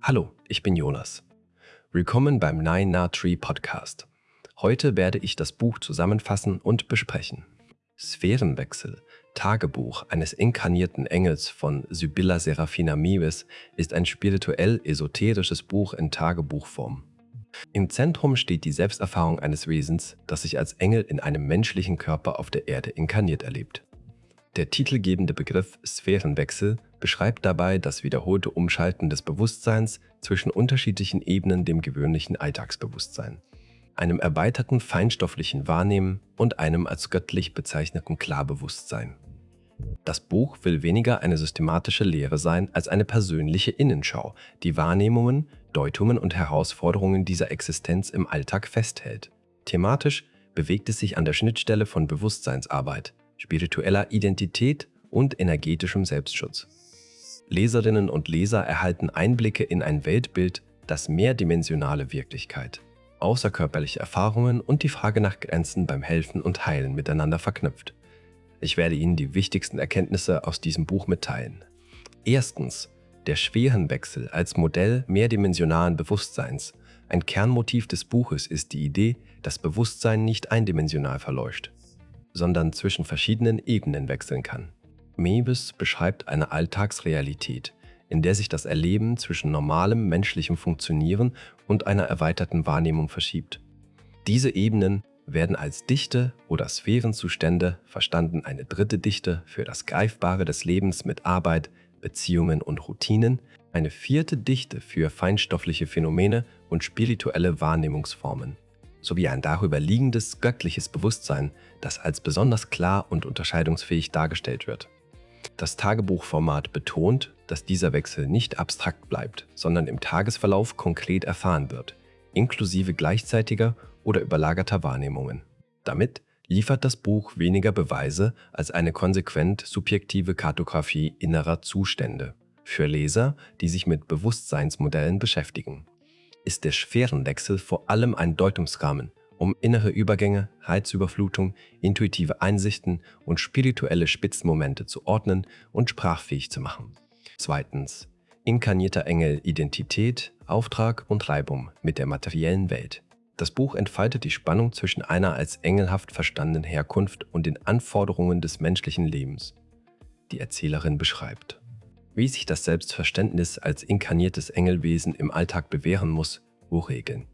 Hallo, ich bin Jonas. Willkommen beim Nine Na Tree Podcast. Heute werde ich das Buch zusammenfassen und besprechen. Sphärenwechsel, Tagebuch eines inkarnierten Engels von Sibylla Serafina Mewis ist ein spirituell-esoterisches Buch in Tagebuchform. Im Zentrum steht die Selbsterfahrung eines Wesens, das sich als Engel in einem menschlichen Körper auf der Erde inkarniert erlebt. Der titelgebende Begriff Sphärenwechsel beschreibt dabei das wiederholte Umschalten des Bewusstseins zwischen unterschiedlichen Ebenen dem gewöhnlichen Alltagsbewusstsein, einem erweiterten feinstofflichen Wahrnehmen und einem als göttlich bezeichneten Klarbewusstsein. Das Buch will weniger eine systematische Lehre sein als eine persönliche Innenschau, die Wahrnehmungen, Deutungen und Herausforderungen dieser Existenz im Alltag festhält. Thematisch bewegt es sich an der Schnittstelle von Bewusstseinsarbeit, spiritueller Identität und energetischem Selbstschutz. Leserinnen und Leser erhalten Einblicke in ein Weltbild, das mehrdimensionale Wirklichkeit, außerkörperliche Erfahrungen und die Frage nach Grenzen beim Helfen und Heilen miteinander verknüpft. Ich werde Ihnen die wichtigsten Erkenntnisse aus diesem Buch mitteilen. Erstens, der Sphärenwechsel als Modell mehrdimensionalen Bewusstseins. Ein Kernmotiv des Buches ist die Idee, dass Bewusstsein nicht eindimensional verläuft, sondern zwischen verschiedenen Ebenen wechseln kann. Mewis beschreibt eine Alltagsrealität, in der sich das Erleben zwischen normalem menschlichem Funktionieren und einer erweiterten Wahrnehmung verschiebt. Diese Ebenen werden als Dichte oder Sphärenzustände verstanden, eine dritte Dichte für das Greifbare des Lebens mit Arbeit, Beziehungen und Routinen, eine vierte Dichte für feinstoffliche Phänomene und spirituelle Wahrnehmungsformen, sowie ein darüber liegendes göttliches Bewusstsein, das als besonders klar und unterscheidungsfähig dargestellt wird. Das Tagebuchformat betont, dass dieser Wechsel nicht abstrakt bleibt, sondern im Tagesverlauf konkret erfahren wird, inklusive gleichzeitiger oder überlagerter Wahrnehmungen. Damit liefert das Buch weniger Beweise als eine konsequent subjektive Kartografie innerer Zustände für Leser, die sich mit Bewusstseinsmodellen beschäftigen. Ist der Sphärenwechsel vor allem ein Deutungsrahmen, um innere Übergänge, Reizüberflutung, intuitive Einsichten und spirituelle Spitzmomente zu ordnen und sprachfähig zu machen. Zweitens, inkarnierter Engel, Identität, Auftrag und Reibung mit der materiellen Welt. Das Buch entfaltet die Spannung zwischen einer als engelhaft verstandenen Herkunft und den Anforderungen des menschlichen Lebens. Die Erzählerin beschreibt, wie sich das Selbstverständnis als inkarniertes Engelwesen im Alltag bewähren muss, wo Regeln,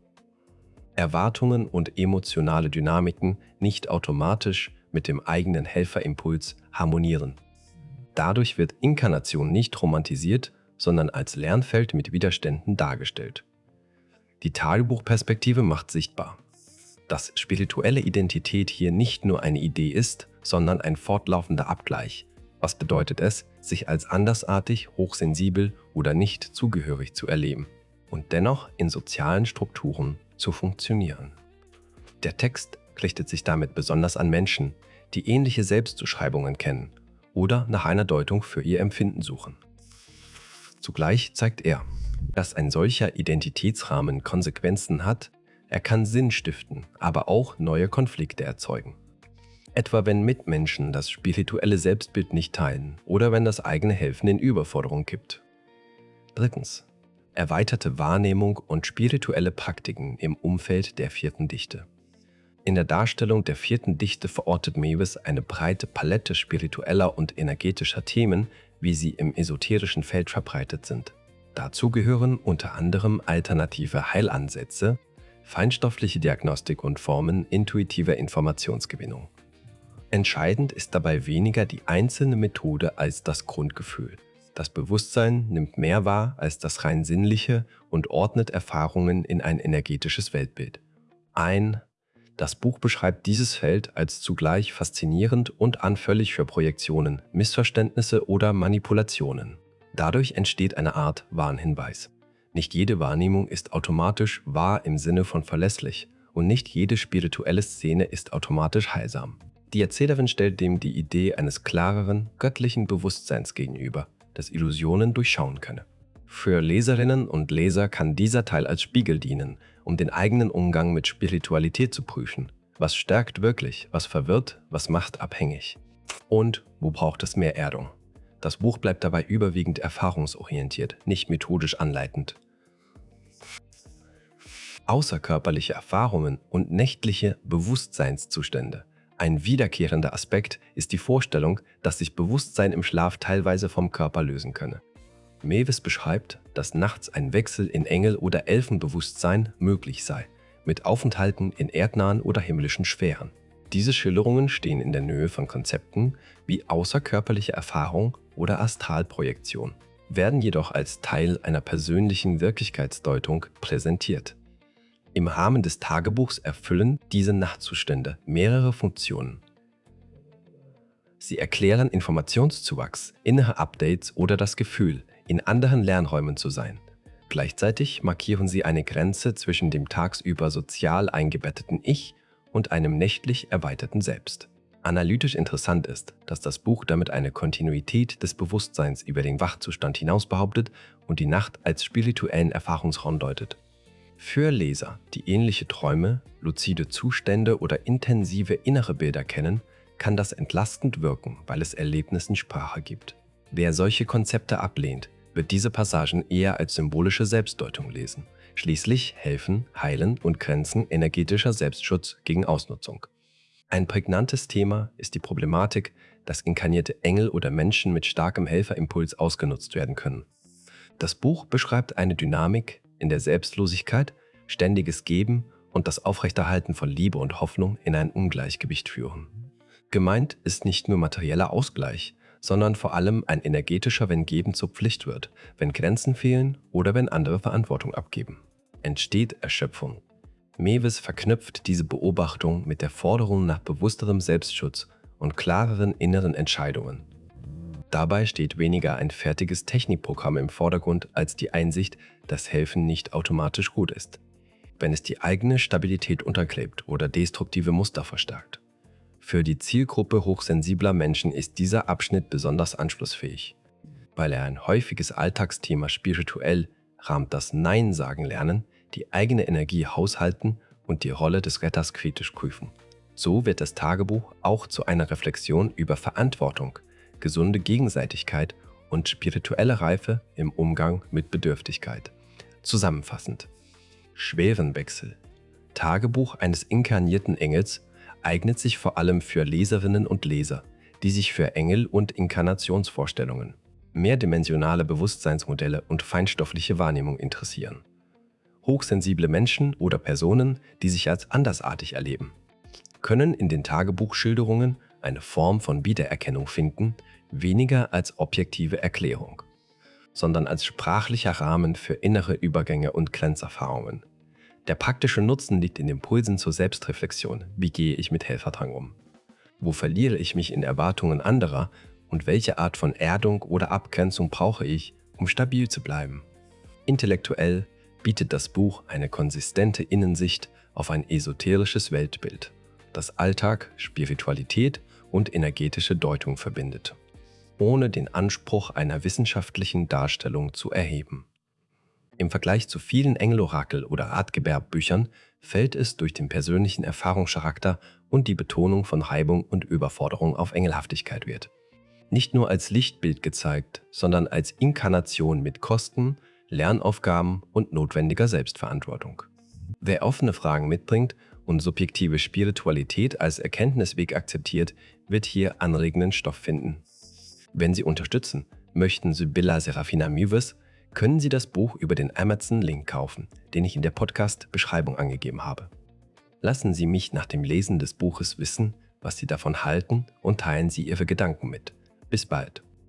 Erwartungen und emotionale Dynamiken nicht automatisch mit dem eigenen Helferimpuls harmonieren. Dadurch wird Inkarnation nicht romantisiert, sondern als Lernfeld mit Widerständen dargestellt. Die Tagebuchperspektive macht sichtbar, dass spirituelle Identität hier nicht nur eine Idee ist, sondern ein fortlaufender Abgleich. Was bedeutet es, sich als andersartig, hochsensibel oder nicht zugehörig zu erleben und dennoch in sozialen Strukturen zu funktionieren? Der Text richtet sich damit besonders an Menschen, die ähnliche Selbstzuschreibungen kennen oder nach einer Deutung für ihr Empfinden suchen. Zugleich zeigt er, dass ein solcher Identitätsrahmen Konsequenzen hat, er kann Sinn stiften, aber auch neue Konflikte erzeugen. Etwa wenn Mitmenschen das spirituelle Selbstbild nicht teilen oder wenn das eigene Helfen in Überforderung kippt. Drittens, erweiterte Wahrnehmung und spirituelle Praktiken im Umfeld der vierten Dichte. In der Darstellung der vierten Dichte verortet Mewis eine breite Palette spiritueller und energetischer Themen, wie sie im esoterischen Feld verbreitet sind. Dazu gehören unter anderem alternative Heilansätze, feinstoffliche Diagnostik und Formen intuitiver Informationsgewinnung. Entscheidend ist dabei weniger die einzelne Methode als das Grundgefühl. Das Bewusstsein nimmt mehr wahr als das rein Sinnliche und ordnet Erfahrungen in ein energetisches Weltbild ein. Das Buch beschreibt dieses Feld als zugleich faszinierend und anfällig für Projektionen, Missverständnisse oder Manipulationen. Dadurch entsteht eine Art Warnhinweis. Nicht jede Wahrnehmung ist automatisch wahr im Sinne von verlässlich und nicht jede spirituelle Szene ist automatisch heilsam. Die Erzählerin stellt dem die Idee eines klareren, göttlichen Bewusstseins gegenüber, das Illusionen durchschauen könne. Für Leserinnen und Leser kann dieser Teil als Spiegel dienen, um den eigenen Umgang mit Spiritualität zu prüfen. Was stärkt wirklich, was verwirrt, was macht abhängig? Und wo braucht es mehr Erdung? Das Buch bleibt dabei überwiegend erfahrungsorientiert, nicht methodisch anleitend. außerkörperliche Erfahrungen und nächtliche Bewusstseinszustände. Ein wiederkehrender Aspekt ist die Vorstellung, dass sich Bewusstsein im Schlaf teilweise vom Körper lösen könne. Mewes beschreibt, dass nachts ein Wechsel in Engel- oder Elfenbewusstsein möglich sei, mit Aufenthalten in erdnahen oder himmlischen Sphären. Diese Schilderungen stehen in der Nähe von Konzepten wie außerkörperliche Erfahrung oder Astralprojektion, werden jedoch als Teil einer persönlichen Wirklichkeitsdeutung präsentiert. Im Rahmen des Tagebuchs erfüllen diese Nachtzustände mehrere Funktionen. Sie erklären Informationszuwachs, innere Updates oder das Gefühl, in anderen Lernräumen zu sein. Gleichzeitig markieren sie eine Grenze zwischen dem tagsüber sozial eingebetteten Ich und einem nächtlich erweiterten Selbst. Analytisch interessant ist, dass das Buch damit eine Kontinuität des Bewusstseins über den Wachzustand hinaus behauptet und die Nacht als spirituellen Erfahrungsraum deutet. Für Leser, die ähnliche Träume, luzide Zustände oder intensive innere Bilder kennen, kann das entlastend wirken, weil es Erlebnissen Sprache gibt. Wer solche Konzepte ablehnt, wird diese Passagen eher als symbolische Selbstdeutung lesen. Schließlich helfen, heilen und grenzen energetischer Selbstschutz gegen Ausnutzung. Ein prägnantes Thema ist die Problematik, dass inkarnierte Engel oder Menschen mit starkem Helferimpuls ausgenutzt werden können. Das Buch beschreibt eine Dynamik, in der Selbstlosigkeit, ständiges Geben und das Aufrechterhalten von Liebe und Hoffnung in ein Ungleichgewicht führen. Gemeint ist nicht nur materieller Ausgleich, sondern vor allem ein energetischer, wenn Geben zur Pflicht wird, wenn Grenzen fehlen oder wenn andere Verantwortung abgeben. Entsteht Erschöpfung. Mewes verknüpft diese Beobachtung mit der Forderung nach bewussterem Selbstschutz und klareren inneren Entscheidungen. Dabei steht weniger ein fertiges Technikprogramm im Vordergrund als die Einsicht, dass Helfen nicht automatisch gut ist, wenn es die eigene Stabilität untergräbt oder destruktive Muster verstärkt. Für die Zielgruppe hochsensibler Menschen ist dieser Abschnitt besonders anschlussfähig. Weil er ein häufiges Alltagsthema spirituell rahmt, das Nein sagen lernen, die eigene Energie haushalten und die Rolle des Retters kritisch prüfen. So wird das Tagebuch auch zu einer Reflexion über Verantwortung, gesunde Gegenseitigkeit und spirituelle Reife im Umgang mit Bedürftigkeit. Zusammenfassend: Sphärenwechsel. Tagebuch eines inkarnierten Engels eignet sich vor allem für Leserinnen und Leser, die sich für Engel- und Inkarnationsvorstellungen, mehrdimensionale Bewusstseinsmodelle und feinstoffliche Wahrnehmung interessieren. Hochsensible Menschen oder Personen, die sich als andersartig erleben, können in den Tagebuchschilderungen eine Form von Wiedererkennung finden, weniger als objektive Erklärung, sondern als sprachlicher Rahmen für innere Übergänge und Grenzerfahrungen. Der praktische Nutzen liegt in Impulsen zur Selbstreflexion. Wie gehe ich mit Helferdrang um? Wo verliere ich mich in Erwartungen anderer und welche Art von Erdung oder Abgrenzung brauche ich, um stabil zu bleiben? Intellektuell bietet das Buch eine konsistente Innensicht auf ein esoterisches Weltbild, das Alltag, Spiritualität und energetische Deutung verbindet, ohne den Anspruch einer wissenschaftlichen Darstellung zu erheben. Im Vergleich zu vielen Engelorakel- oder Ratgeberbüchern fällt es durch den persönlichen Erfahrungscharakter und die Betonung von Reibung und Überforderung auf Engelhaftigkeit Wert. Nicht nur als Lichtbild gezeigt, sondern als Inkarnation mit Kosten, Lernaufgaben und notwendiger Selbstverantwortung. Wer offene Fragen mitbringt und subjektive Spiritualität als Erkenntnisweg akzeptiert, wird hier anregenden Stoff finden. Wenn Sie unterstützen, möchten Sibylla Serafina Mewes, können Sie das Buch über den Amazon-Link kaufen, den ich in der Podcast-Beschreibung angegeben habe. Lassen Sie mich nach dem Lesen des Buches wissen, was Sie davon halten, und teilen Sie Ihre Gedanken mit. Bis bald.